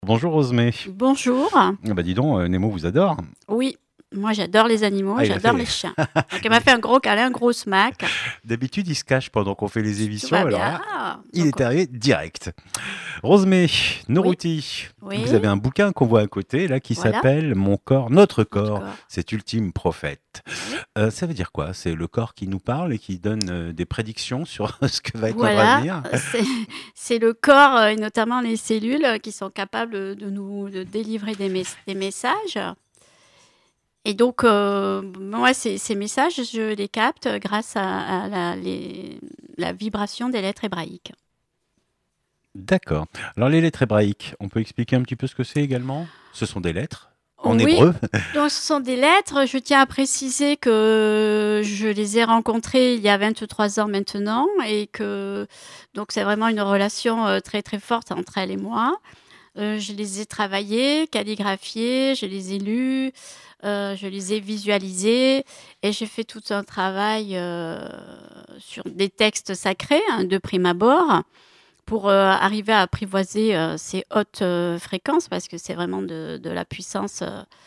Bonjour Rosemée. Bonjour. Ah bah dis donc, Nemo vous adore. Oui, moi j'adore les animaux, Ah, il a j'adore fait. les chiens. Donc elle m'a fait un gros câlin, un gros smack. D'habitude, il se cache pendant qu'on fait les Tout émissions. va Alors bien. là, Ah, il donc est arrivé direct. Rosemée, oui, Norouti, vous oui, avez un bouquin qu'on voit à côté là qui voilà, s'appelle Mon corps, notre notre corps, corps. cet ultime prophète. Oui, Ça veut dire quoi? C'est le corps qui nous parle et qui donne des prédictions sur ce que va être notre voilà, avenir? c'est le corps et notamment les cellules qui sont capables de délivrer des messages. Et donc, moi, ces messages, je les capte grâce à la vibration des lettres hébraïques. D'accord. Alors les lettres hébraïques, on peut expliquer un petit peu ce que c'est également? Ce sont des lettres en Oui, hébreu? donc ce sont des lettres. Je tiens à préciser que je les ai rencontrées il y a 23 ans maintenant et que donc c'est vraiment une relation très très forte entre elle et moi. Je les ai travaillées, calligraphiées, je les ai lues, je les ai visualisées et j'ai fait tout un travail sur des textes sacrés de prime abord pour arriver à apprivoiser ces hautes fréquences parce que c'est vraiment de la puissance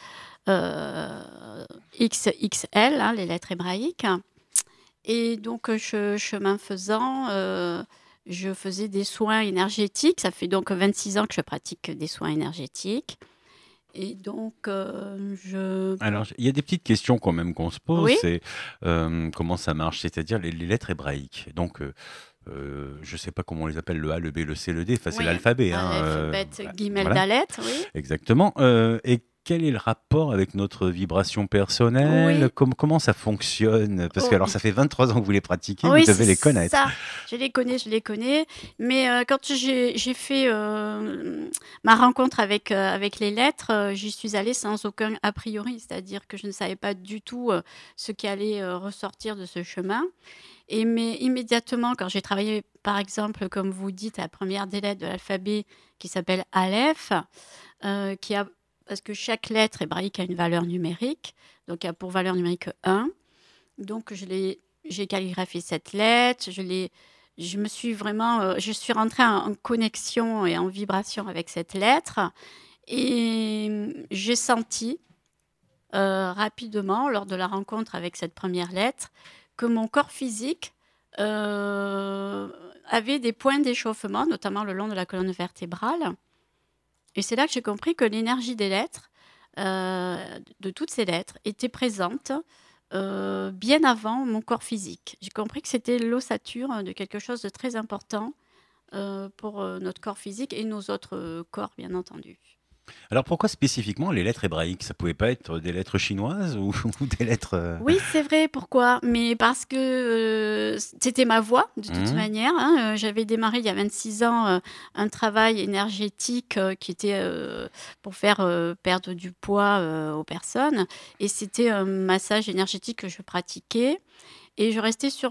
XXL, hein, les lettres hébraïques. Et donc, chemin faisant, je faisais des soins énergétiques. Ça fait donc 26 ans que je pratique des soins énergétiques. Et donc, Alors, il y a des petites questions quand même qu'on se pose, oui, c'est comment ça marche? C'est-à-dire les lettres hébraïques. Donc, je ne sais pas comment on les appelle, le A, le B, le C, le D, enfin c'est oui, l'alphabet, hein, Aleph, Bet, Gimel, voilà, Dalet, oui. exactement. Et quel est le rapport avec notre vibration personnelle? Oui, Comment ça fonctionne? Parce que oh, alors ça fait 23 ans que vous les pratiquez, vous oui, c'est devez les connaître. ça. Je les connais. Mais quand j'ai fait ma rencontre avec les lettres, j'y suis allée sans aucun a priori, c'est-à-dire que je ne savais pas du tout ce qui allait ressortir de ce chemin. Et mais immédiatement, quand j'ai travaillé, par exemple, comme vous dites, la première des lettres de l'alphabet qui s'appelle Aleph, qui a, parce que chaque lettre hébraïque a une valeur numérique, donc il y a pour valeur numérique 1. Donc j'ai calligraphié cette lettre, je me suis vraiment, je suis rentrée en connexion et en vibration avec cette lettre et j'ai senti rapidement, lors de la rencontre avec cette première lettre, que mon corps physique avait des points d'échauffement, notamment le long de la colonne vertébrale. Et c'est là que j'ai compris que l'énergie des lettres, de toutes ces lettres, était présente bien avant mon corps physique. J'ai compris que c'était l'ossature de quelque chose de très important pour notre corps physique et nos autres corps, bien entendu. Alors pourquoi spécifiquement les lettres hébraïques? Ça pouvait pas être des lettres chinoises ou, ou des lettres... Oui, c'est vrai, pourquoi? Mais parce que c'était ma voie, de toute hmm. manière. Hein. J'avais démarré il y a 26 ans un travail énergétique qui était pour faire perdre du poids aux personnes. Et c'était un massage énergétique que je pratiquais. Et je restais sur.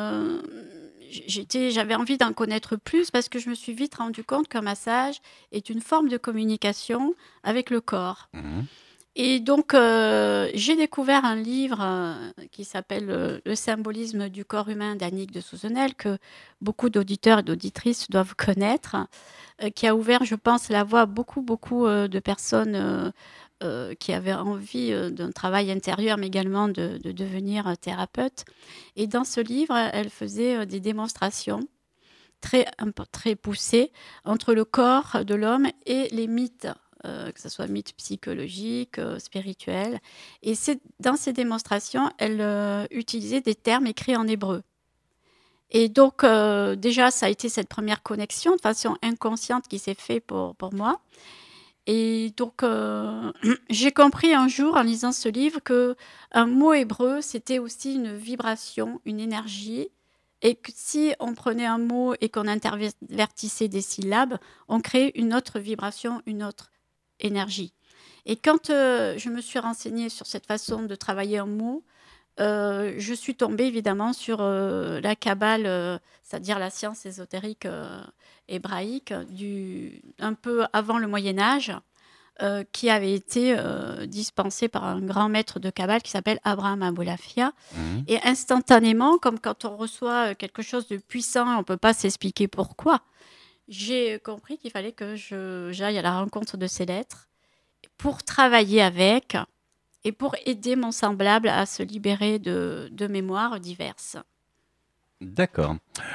J'avais envie d'en connaître plus parce que je me suis vite rendu compte qu'un massage est une forme de communication avec le corps. Mhm. Et donc, j'ai découvert un livre qui s'appelle Le symbolisme du corps humain d'Annick de Souzenel, que beaucoup d'auditeurs et d'auditrices doivent connaître, qui a ouvert, je pense, la voie à beaucoup, beaucoup de personnes qui avaient envie d'un travail intérieur, mais également de devenir thérapeute. Et dans ce livre, elle faisait des démonstrations très poussées entre le corps de l'homme et les mythes, que ce soit mythes psychologiques, spirituels. Et dans ces démonstrations, elle utilisait des termes écrits en hébreu. Et donc, déjà, ça a été cette première connexion de façon inconsciente qui s'est faite pour moi. Et donc, j'ai compris un jour en lisant ce livre que un mot hébreu, c'était aussi une vibration, une énergie, et que si on prenait un mot et qu'on intervertissait des syllabes, on créait une autre vibration, une autre énergie. Et quand je me suis renseignée sur cette façon de travailler un mot, je suis tombée évidemment sur la Kabbale, c'est-à-dire la science ésotérique hébraïque, un peu avant le Moyen Âge, qui avait été dispensée par un grand maître de Kabbale qui s'appelle Abraham Abulafia. Mhm. Et instantanément, comme quand on reçoit quelque chose de puissant, on ne peut pas s'expliquer pourquoi. j'ai compris qu'il fallait que j'aille à la rencontre de ces lettres pour travailler avec et pour aider mon semblable à se libérer de mémoires diverses. D'accord.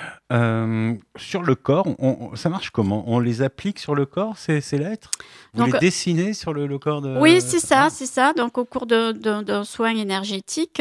Sur le corps, ça marche comment? On les applique sur le corps, ces lettres? Vous les Donc, dessinez sur le corps oui, de... c'est Ouais. ça, c'est ça. Donc, au cours d'un soin énergétique,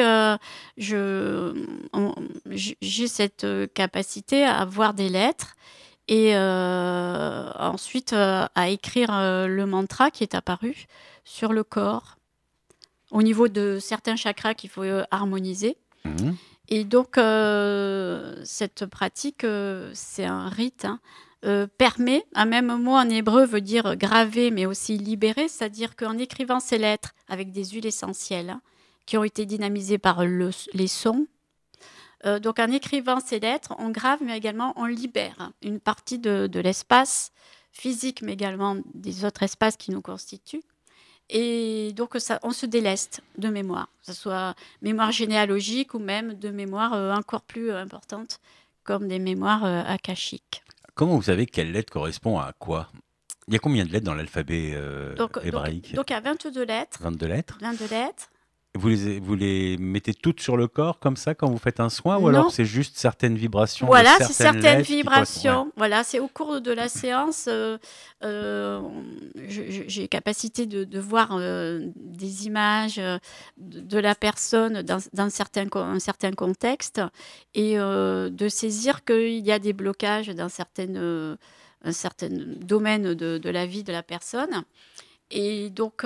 je, j'ai cette capacité à voir des lettres et ensuite à écrire le mantra qui est apparu sur le corps au niveau de certains chakras qu'il faut harmoniser. Mhm. Et donc, cette pratique, c'est un rite, hein, permet, un même mot en hébreu veut dire graver, mais aussi libérer, c'est-à-dire qu'en écrivant ces lettres avec des huiles essentielles hein, qui ont été dynamisées par les sons, donc en écrivant ces lettres, on grave, mais également on libère une partie de l'espace physique, mais également des autres espaces qui nous constituent. Et donc, ça, on se déleste de mémoire, que ce soit mémoire généalogique ou même de mémoire encore plus importante, comme des mémoires akashiques. Comment vous savez quelle lettre correspond à quoi? Il y a combien de lettres dans l'alphabet hébraïque? Donc, il y a 22 lettres. 22 lettres. 22 lettres. Vous les mettez toutes sur le corps comme ça quand vous faites un soin ou alors Non, c'est juste certaines vibrations de voilà, c'est certaines certaines lettres qui correspondent? Ouais. vibrations. Voilà, c'est au cours de la séance, euh, j'ai capacité de voir des images de la personne dans un certain contexte et de saisir qu'il y a des blocages dans un certain domaine de la vie de la personne. Et donc,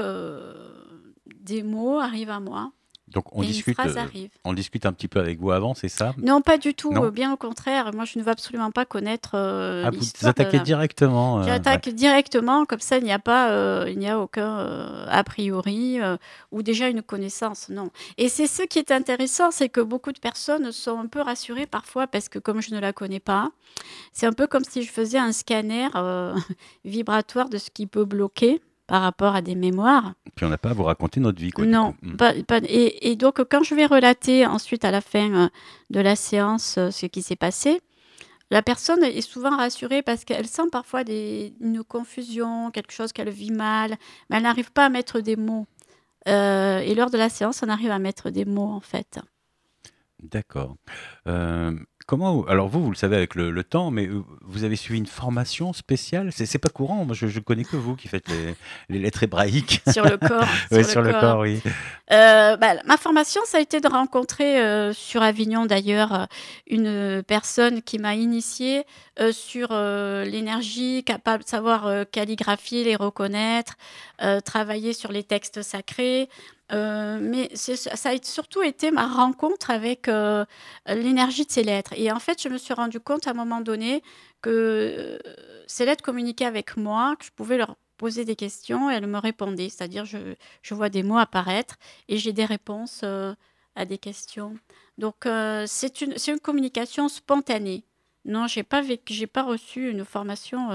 des mots arrivent à moi Donc et une phrase arrive. on discute un petit peu avec vous avant, c'est ça? Non, pas du tout, Non? bien au contraire. Moi, je ne veux absolument pas connaître Ah, vous l'histoire de attaquez directement, ouais. J'attaque directement, comme ça, il n'y a aucun a priori ou déjà une connaissance, non. Et c'est ce qui est intéressant, c'est que beaucoup de personnes sont un peu rassurées parfois parce que comme je ne la connais pas, c'est un peu comme si je faisais un scanner vibratoire de ce qui peut bloquer par rapport à des mémoires. Puis on n'a pas à vous raconter notre vie, quoi, du Non, coup. Mm. et donc quand je vais relater ensuite à la fin de la séance ce qui s'est passé, la personne est souvent rassurée parce qu'elle sent parfois une confusion, quelque chose qu'elle vit mal, mais elle n'arrive pas à mettre des mots. Et lors de la séance, on arrive à mettre des mots en fait. D'accord. Comment alors vous le savez avec le temps, mais vous avez suivi une formation spéciale? C'est pas courant, moi je connais que vous qui faites les lettres hébraïques. Sur le corps, Ouais, sur le sur le corps. corps, oui. Ma formation, ça a été de rencontrer sur Avignon d'ailleurs une personne qui m'a initiée sur l'énergie, capable de savoir calligraphier, les reconnaître, travailler sur les textes sacrés. Mais ça a surtout été ma rencontre avec l'énergie de ces lettres. Et en fait, je me suis rendu compte à un moment donné que ces lettres communiquaient avec moi, que je pouvais leur poser des questions et elles me répondaient. C'est-à-dire, je vois des mots apparaître et j'ai des réponses à des questions. Donc, c'est une communication spontanée. Non, j'ai pas reçu une formation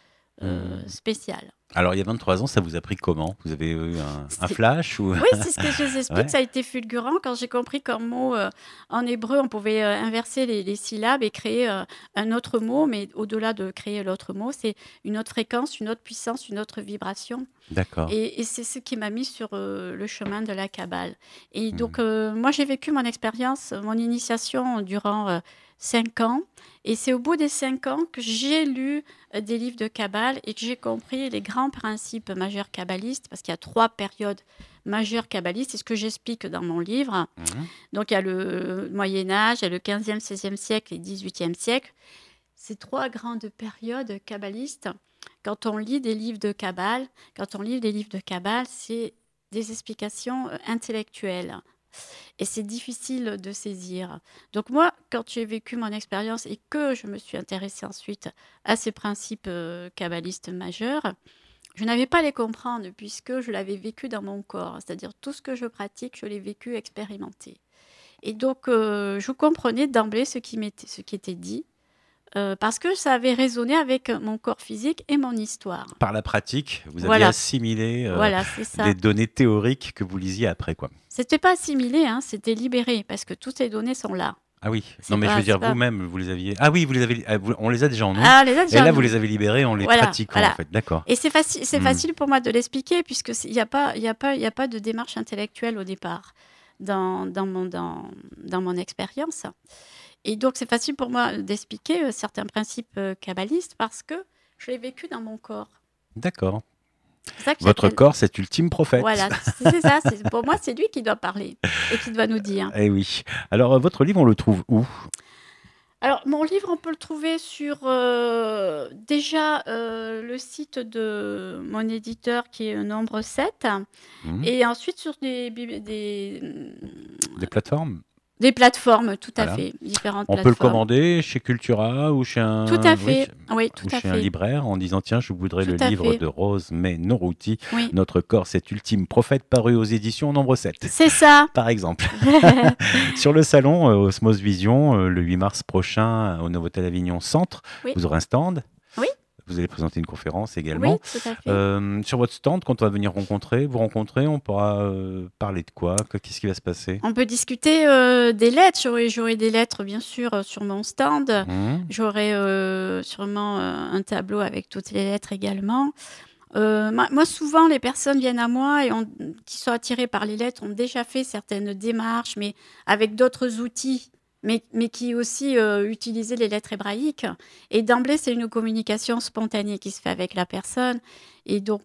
Mmh. spéciale. Alors il y a 23 ans, ça vous a pris comment? Vous avez eu un C'est- flash ou? Oui, c'est ce que je vous explique. Ouais, Ça a été fulgurant quand j'ai compris qu'en mot, en hébreu, on pouvait inverser les syllabes et créer un autre mot, mais au-delà de créer l'autre mot, c'est une autre fréquence, une autre puissance, une autre vibration. d'accord. Et c'est ce qui m'a mis sur le chemin de la Kabbale. Et Mmh. donc, moi, j'ai vécu mon expérience, mon initiation durant 5 ans. Et c'est au bout des 5 ans que j'ai lu des livres de Kabbale et que j'ai compris les grands principes majeurs kabbalistes, parce qu'il y a 3 périodes majeures kabbalistes, c'est ce que j'explique dans mon livre. Mmh. Donc, il y a le Moyen Âge, il y a le 15e, 16e siècle et 18e siècle. Ces 3 grandes périodes kabbalistes, quand on lit des livres de Kabbale, c'est des explications intellectuelles. Et c'est difficile de saisir. Donc moi, quand j'ai vécu mon expérience et que je me suis intéressée ensuite à ces principes kabbalistes majeurs, je n'avais pas à les comprendre puisque je l'avais vécu dans mon corps. C'est-à-dire tout ce que je pratique, je l'ai vécu, expérimenté. Et donc, je comprenais d'emblée ce qui était dit parce que ça avait résonné avec mon corps physique et mon histoire. Par la pratique, vous aviez Voilà, assimilé voilà, c'est des ça. données théoriques que vous lisiez après, quoi. C'était pas assimilé, hein, c'était libéré, parce que toutes ces données sont là. Ah oui. C'est Non, mais je pas veux c'est dire, pas vous-même, vous les aviez. Ah oui, vous les avez. On les a déjà en nous. ah, les Et autres, là, j'en vous les avez libérés en les voilà, pratiquant, en voilà. fait. D'accord. Et c'est Hmm. facile pour moi de l'expliquer puisque il n'y a pas, y a pas de démarche intellectuelle au départ dans mon expérience. Et donc, c'est facile pour moi d'expliquer certains principes kabbalistes parce que je l'ai vécu dans mon corps. D'accord. C'est pour ça que Votre j'appelle. corps, cet ultime prophète. Voilà, c'est ça. Pour moi, c'est lui qui doit parler et qui doit nous dire. Eh oui. Alors, votre livre, on le trouve où? Alors, mon livre, on peut le trouver sur déjà le site de mon éditeur qui est Nombre 7 Hmm. et ensuite sur Des plateformes? des plateformes, tout à Voilà. fait, différentes On peut le plateformes. commander chez Cultura ou chez Tout à un, oui, fait, oui, tout ou à chez un fait, libraire en disant tiens, je voudrais tout le à livre fait, de Rose May Norouti, oui, Notre corps, cet ultime prophète, paru aux éditions Nombre 7, c'est ça. par exemple. Sur le salon Osmose Vision, le 8 mars prochain, au Novotel Avignon Centre, Oui, vous aurez un stand. oui, Vous allez présenter une conférence oui, également. tout à fait. Sur votre stand, quand on va venir vous rencontrer, on pourra parler de quoi? Qu'est-ce qui va se passer? On peut discuter des lettres. J'aurai des lettres, bien sûr, sur mon stand. Hmm. J'aurai sûrement un tableau avec toutes les lettres également. Moi, souvent, les personnes viennent à moi qui sont attirées par les lettres ont déjà fait certaines démarches, mais avec d'autres outils, mais qui aussi utilisaient les lettres hébraïques. Et d'emblée, c'est une communication spontanée qui se fait avec la personne. Et donc,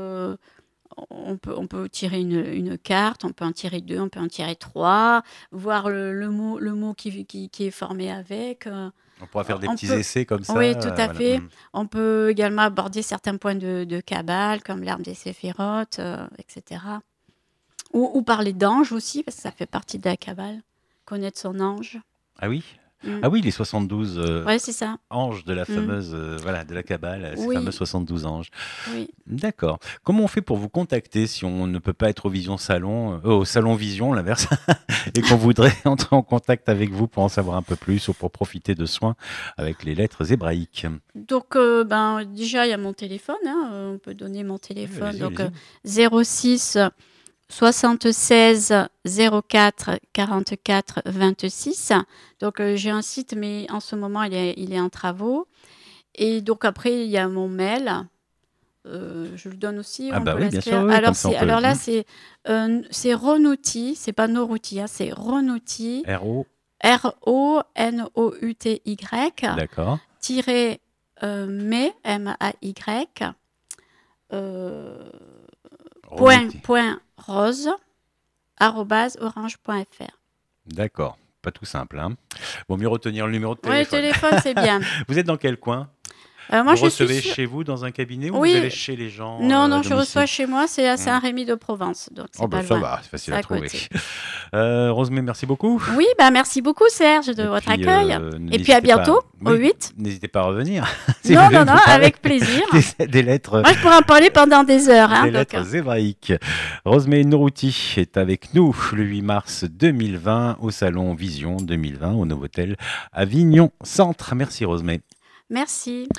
on peut tirer une carte, on peut en tirer deux, on peut en tirer trois, voir le mot qui est formé avec. On pourra faire des On petits peut, essais comme ça. oui, tout à Voilà. fait. Hmm. On peut également aborder certains points de Kabbale, comme l'arbre des séphirotes, etc. Ou parler d'anges aussi, parce que ça fait partie de la Kabbale, connaître son ange. Ah oui? Mm. Ah oui, les 72 Ouais, c'est ça. anges de la Mm. fameuse, voilà, de la Kabbale, ces fameux Oui, 72 anges. oui. D'accord. Comment on fait pour vous contacter si on ne peut pas être au Vision Salon, au Salon Vision, l'inverse, et qu'on voudrait entrer en contact avec vous pour en savoir un peu plus ou pour profiter de soins avec les lettres hébraïques? Donc, déjà, il y a mon téléphone, hein, on peut donner mon Oui, téléphone. allez-y, Donc, allez-y. 06 76 04 44 26. Donc, j'ai un site, mais en ce moment, il est en travaux. Et donc, après, il y a mon mail. Je le donne aussi, Ah on bah peut oui, bien sûr, l'inscrire. oui, comme ça on peut. Alors là, c'est Ronouti, c'est pas Norouti, hein, c'est Ronouti, RO, Ronouty, d'accord. tiré M-A-Y, euh, Ronouti. point rose, arobase orange.fr. D'accord. Pas tout simple, hein. Vaut mieux retenir le numéro de Oui, le téléphone. téléphone, c'est bien. Vous êtes dans quel coin? Moi, Vous je suis recevez sûre. chez vous dans un cabinet ou vous Oui, allez chez les gens non, à non, je reçois domicile? chez moi, c'est à Hmm. Saint-Rémy de Provence, donc Oh c'est bah pas ça loin, va, c'est facile c'est à à trouver. côté. Rosemée, merci beaucoup. Oui, merci beaucoup, Serge, de Et votre puis, accueil. Et puis à n'hésitez pas, bientôt, au oui, 8. n'hésitez pas à revenir si Non, vous voulez non, nous non, parler avec plaisir. des lettres, Moi, je pourrais en parler pendant des heures. Hein, des donc, lettres hébraïques. Rosemée Nourouti est avec nous le 8 mars 2020 au Salon Vision 2020 au Novotel Avignon Centre. Merci Rosemée. merci.